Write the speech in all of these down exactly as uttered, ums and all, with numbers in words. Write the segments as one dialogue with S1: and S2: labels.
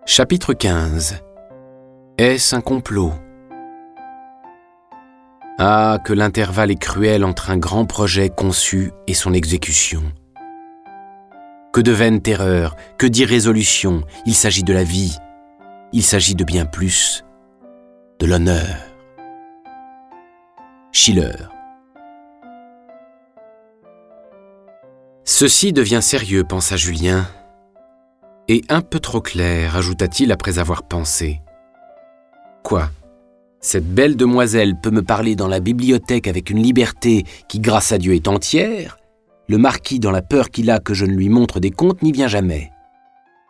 S1: Chapitre quinze. Est-ce un complot ? Ah, que l'intervalle est cruel entre un grand projet conçu et son exécution. Que de vaines terreurs, que d'irrésolution, il s'agit de la vie, il s'agit de bien plus, de l'honneur. Schiller. Ceci devient sérieux, pensa Julien, et un peu trop clair, ajouta-t-il après avoir pensé. Quoi ? Cette belle demoiselle peut me parler dans la bibliothèque avec une liberté qui, grâce à Dieu, est entière. Le marquis, dans la peur qu'il a que je ne lui montre des contes, n'y vient jamais. Quoi ?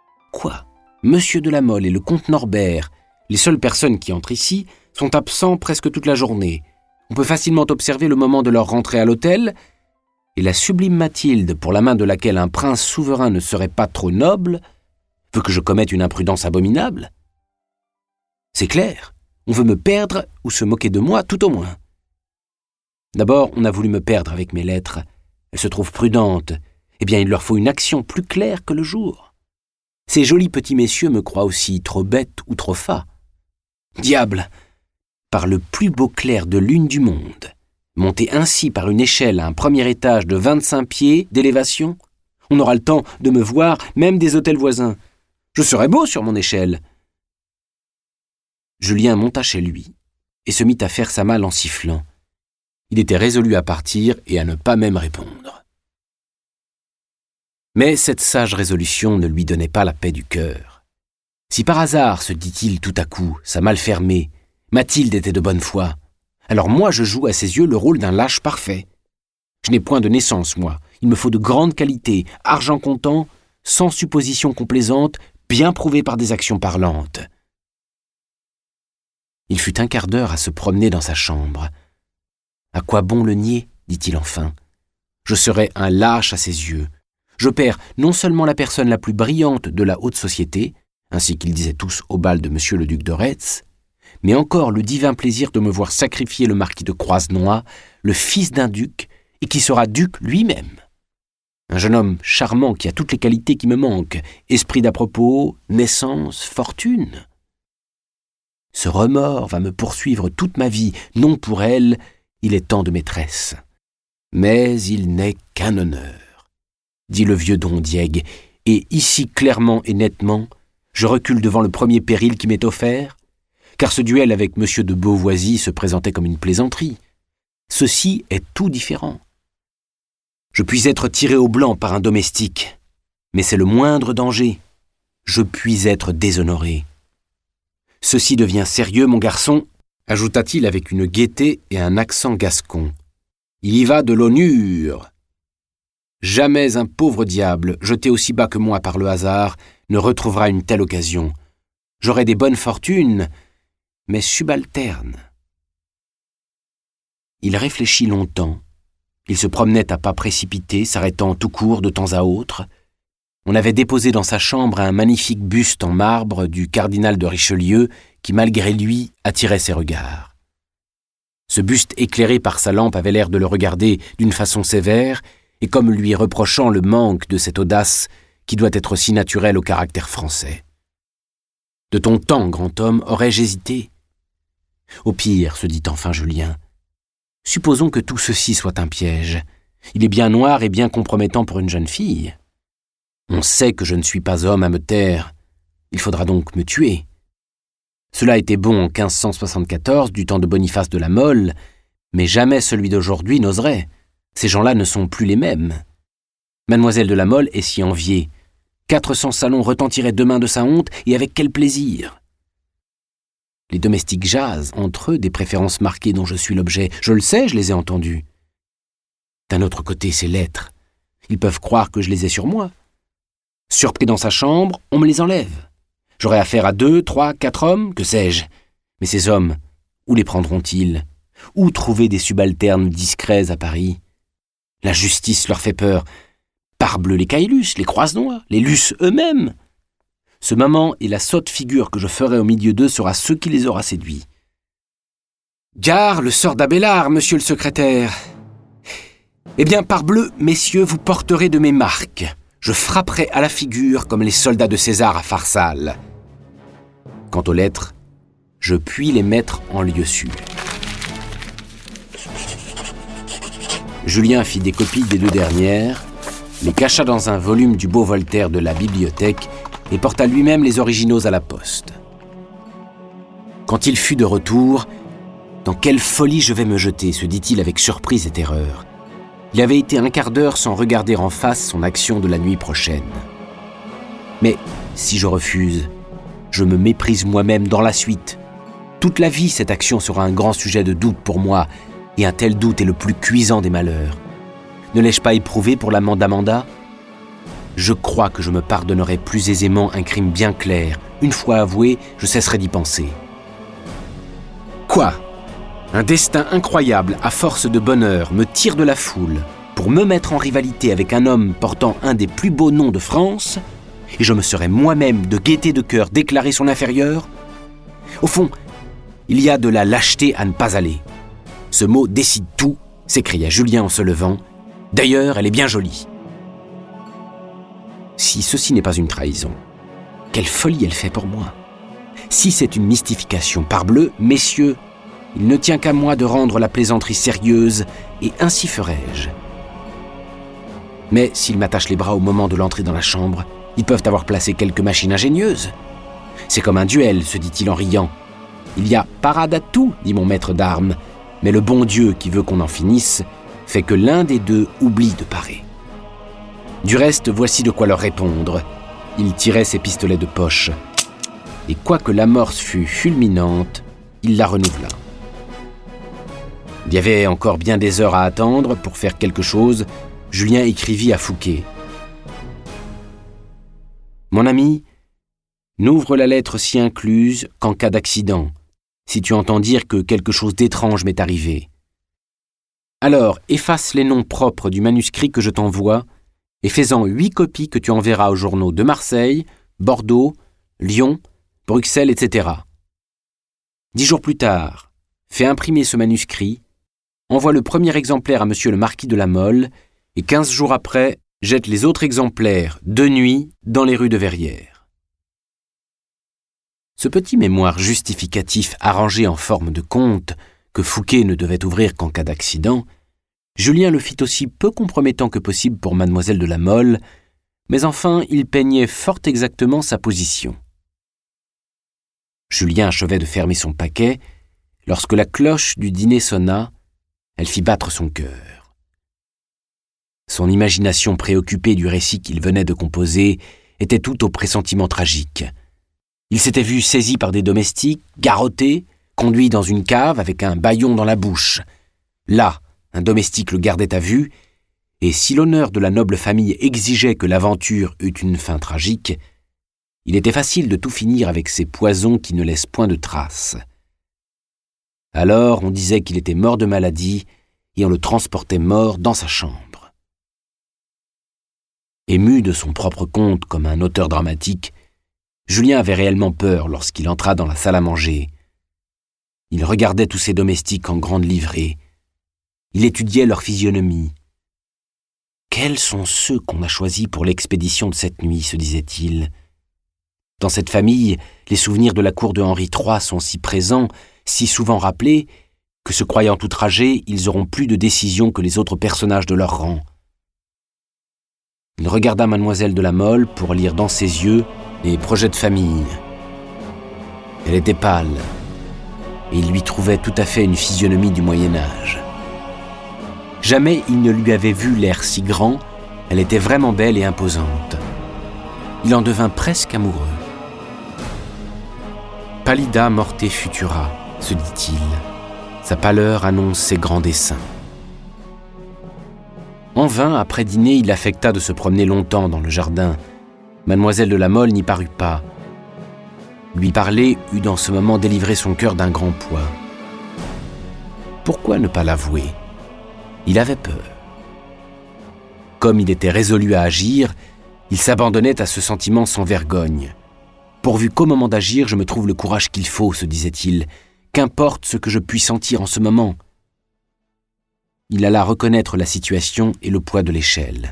S1: Monsieur de la Mole et le comte Norbert, les seules personnes qui entrent ici, sont absents presque toute la journée. On peut facilement observer le moment de leur rentrée à l'hôtel, et la sublime Mathilde, pour la main de laquelle un prince souverain ne serait pas trop noble, veut que je commette une imprudence abominable ? C'est clair, on veut me perdre ou se moquer de moi, tout au moins. D'abord, on a voulu me perdre avec mes lettres. Elles se trouvent prudentes. Eh bien, il leur faut une action plus claire que le jour. Ces jolis petits messieurs me croient aussi trop bête ou trop fat. Diable ! Par le plus beau clair de lune du monde, monter ainsi par une échelle à un premier étage de vingt-cinq pieds d'élévation, on aura le temps de me voir même des hôtels voisins. Je serai beau sur mon échelle. Julien monta chez lui et se mit à faire sa malle en sifflant. Il était résolu à partir et à ne pas même répondre. Mais cette sage résolution ne lui donnait pas la paix du cœur. Si par hasard, se dit-il tout à coup, sa malle fermée, Mathilde était de bonne foi, alors moi je joue à ses yeux le rôle d'un lâche parfait. Je n'ai point de naissance, moi. Il me faut de grandes qualités, argent comptant, sans supposition complaisante, bien prouvées par des actions parlantes. Il fut un quart d'heure à se promener dans sa chambre. « À quoi bon le nier ?» dit-il enfin. « Je serai un lâche à ses yeux. Je perds non seulement la personne la plus brillante de la haute société, ainsi qu'ils disaient tous au bal de monsieur le duc de Retz, mais encore le divin plaisir de me voir sacrifier le marquis de Croisenois, le fils d'un duc, et qui sera duc lui-même. Un jeune homme charmant qui a toutes les qualités qui me manquent, esprit d'à propos, naissance, fortune. Ce remords va me poursuivre toute ma vie, non pour elle, il est tant de maîtresse. Mais il n'est qu'un honneur, dit le vieux Don Diègue, et ici clairement et nettement, je recule devant le premier péril qui m'est offert, car ce duel avec monsieur de Beauvoisis se présentait comme une plaisanterie. Ceci est tout différent. Je puis être tiré au blanc par un domestique, mais c'est le moindre danger. Je puis être déshonoré. Ceci devient sérieux, mon garçon, ajouta-t-il avec une gaieté et un accent gascon. Il y va de l'honneur. Jamais un pauvre diable, jeté aussi bas que moi par le hasard, ne retrouvera une telle occasion. J'aurai des bonnes fortunes, mais subalternes. Il réfléchit longtemps. Il se promenait à pas précipités, s'arrêtant tout court de temps à autre. On avait déposé dans sa chambre un magnifique buste en marbre du cardinal de Richelieu qui, malgré lui, attirait ses regards. Ce buste éclairé par sa lampe avait l'air de le regarder d'une façon sévère et comme lui reprochant le manque de cette audace qui doit être si naturelle au caractère français. De ton temps, grand homme, aurais-je hésité ? Au pire, se dit enfin Julien, supposons que tout ceci soit un piège. Il est bien noir et bien compromettant pour une jeune fille. On sait que je ne suis pas homme à me taire. Il faudra donc me tuer. Cela était bon en quinze cent soixante-quatorze, du temps de Boniface de la Mole, mais jamais celui d'aujourd'hui n'oserait. Ces gens-là ne sont plus les mêmes. Mademoiselle de la Mole est si enviée. Quatre cents salons retentiraient demain de sa honte, et avec quel plaisir. Les domestiques jasent entre eux des préférences marquées dont je suis l'objet. Je le sais, je les ai entendues. D'un autre côté, ces lettres, ils peuvent croire que je les ai sur moi. Surpris dans sa chambre, on me les enlève. J'aurai affaire à deux, trois, quatre hommes, que sais-je. Mais ces hommes, où les prendront-ils ? Où trouver des subalternes discrets à Paris ? La justice leur fait peur. Parbleu les Caylus, les Croisenois, les Luce eux-mêmes. Ce moment et la sotte figure que je ferai au milieu d'eux sera ce qui les aura séduits. Gare, le sort d'Abélard, monsieur le secrétaire. Eh bien, parbleu, messieurs, vous porterez de mes marques. Je frapperai à la figure comme les soldats de César à Pharsale. Quant aux lettres, je puis les mettre en lieu sûr. Julien fit des copies des deux dernières, les cacha dans un volume du beau Voltaire de la bibliothèque et porta lui-même les originaux à la poste. Quand il fut de retour, « Dans quelle folie je vais me jeter » se dit-il avec surprise et terreur. Il avait été un quart d'heure sans regarder en face son action de la nuit prochaine. Mais si je refuse, je me méprise moi-même dans la suite. Toute la vie, cette action sera un grand sujet de doute pour moi, et un tel doute est le plus cuisant des malheurs. Ne l'ai-je pas éprouvé pour l'amant d'Amanda ? Je crois que je me pardonnerai plus aisément un crime bien clair. Une fois avoué, je cesserai d'y penser. Quoi ? Un destin incroyable, à force de bonheur, me tire de la foule pour me mettre en rivalité avec un homme portant un des plus beaux noms de France, et je me serais moi-même de gaieté de cœur déclaré son inférieur ? Au fond, il y a de la lâcheté à ne pas aller. Ce mot décide tout, s'écria Julien en se levant. D'ailleurs, elle est bien jolie. Si ceci n'est pas une trahison, quelle folie elle fait pour moi. Si c'est une mystification, parbleu, messieurs, il ne tient qu'à moi de rendre la plaisanterie sérieuse, et ainsi ferai-je. Mais s'ils m'attachent les bras au moment de l'entrée dans la chambre, ils peuvent avoir placé quelque machine ingénieuse. C'est comme un duel, se dit-il en riant. Il y a parade à tout, dit mon maître d'armes, mais le bon Dieu qui veut qu'on en finisse fait que l'un des deux oublie de parer. Du reste, voici de quoi leur répondre. Il tirait ses pistolets de poche, et quoique l'amorce fût fulminante, il la renouvela. Il y avait encore bien des heures à attendre pour faire quelque chose. Julien écrivit à Fouqué. « Mon ami, n'ouvre la lettre si incluse qu'en cas d'accident, si tu entends dire que quelque chose d'étrange m'est arrivé. Alors, efface les noms propres du manuscrit que je t'envoie et fais-en huit copies que tu enverras aux journaux de Marseille, Bordeaux, Lyon, Bruxelles, et cetera. Dix jours plus tard, fais imprimer ce manuscrit, envoie le premier exemplaire à monsieur le marquis de la Mole et quinze jours après, jette les autres exemplaires de nuit dans les rues de Verrières. » Ce petit mémoire justificatif arrangé en forme de conte, que Fouqué ne devait ouvrir qu'en cas d'accident, Julien le fit aussi peu compromettant que possible pour mademoiselle de la Mole, mais enfin il peignait fort exactement sa position. Julien achevait de fermer son paquet, lorsque la cloche du dîner sonna, elle fit battre son cœur. Son imagination préoccupée du récit qu'il venait de composer était tout au pressentiment tragique. Il s'était vu saisi par des domestiques, garrotté, conduit dans une cave avec un bâillon dans la bouche. Là, un domestique le gardait à vue, et si l'honneur de la noble famille exigeait que l'aventure eût une fin tragique, il était facile de tout finir avec ces poisons qui ne laissent point de traces. Alors on disait qu'il était mort de maladie, et on le transportait mort dans sa chambre. Ému de son propre conte comme un auteur dramatique, Julien avait réellement peur lorsqu'il entra dans la salle à manger. Il regardait tous ces domestiques en grande livrée. Il étudiait leur physionomie. « Quels sont ceux qu'on a choisis pour l'expédition de cette nuit ?» se disait-il. Dans cette famille, les souvenirs de la cour de Henri trois sont si présents, si souvent rappelés, que se croyant outragés, ils auront plus de décision que les autres personnages de leur rang. Il regarda mademoiselle de la Mole pour lire dans ses yeux les projets de famille. Elle était pâle, et il lui trouvait tout à fait une physionomie du Moyen-Âge. Jamais il ne lui avait vu l'air si grand, elle était vraiment belle et imposante. Il en devint presque amoureux. « Pallida morte futura », se dit-il. Sa pâleur annonce ses grands desseins. En vain, après dîner, il affecta de se promener longtemps dans le jardin. Mademoiselle de la Mole n'y parut pas. Lui parler eut dans ce moment délivré son cœur d'un grand poids. Pourquoi ne pas l'avouer ? Il avait peur. Comme il était résolu à agir, il s'abandonnait à ce sentiment sans vergogne. Pourvu qu'au moment d'agir, je me trouve le courage qu'il faut, se disait-il. Qu'importe ce que je puis sentir en ce moment. Il alla reconnaître la situation et le poids de l'échelle.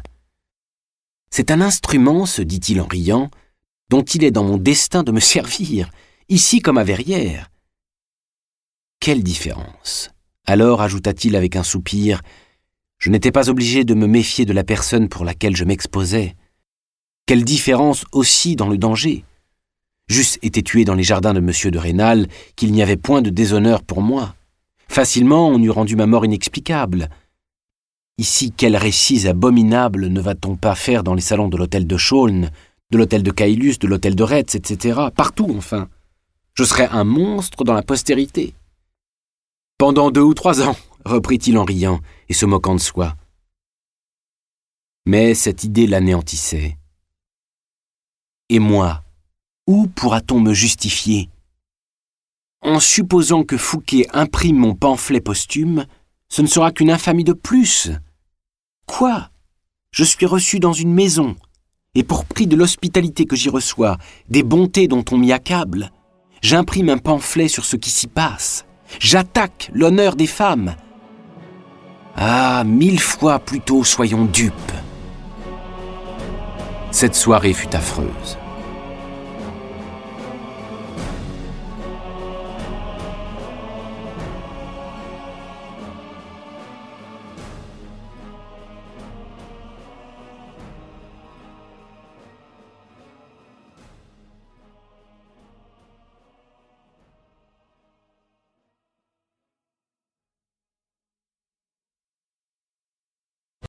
S1: C'est un instrument, se dit-il en riant, dont il est dans mon destin de me servir. ici comme à Verrières. Quelle différence! Alors, ajouta-t-il avec un soupir, je n'étais pas obligé de me méfier de la personne pour laquelle je m'exposais. Quelle différence aussi dans le danger! J'eusse été tué dans les jardins de Monsieur de Rênal, qu'il n'y avait point de déshonneur pour moi. Facilement, on eût rendu ma mort inexplicable. Ici, quels récits abominables ne va-t-on pas faire dans les salons de l'hôtel de Chaulnes, de l'hôtel de Caylus, de l'hôtel de Retz, et cetera. Partout, enfin. Je serais un monstre dans la postérité. Pendant deux ou trois ans, reprit-il en riant et se moquant de soi. Mais cette idée l'anéantissait. Et moi, où pourra-t-on me justifier? En supposant que Fouqué imprime mon pamphlet posthume, ce ne sera qu'une infamie de plus. Quoi? Je suis reçu dans une maison, et pour prix de l'hospitalité que j'y reçois, des bontés dont on m'y accable, j'imprime un pamphlet sur ce qui s'y passe. J'attaque l'honneur des femmes. Ah, mille fois plutôt soyons dupes. Cette soirée fut affreuse.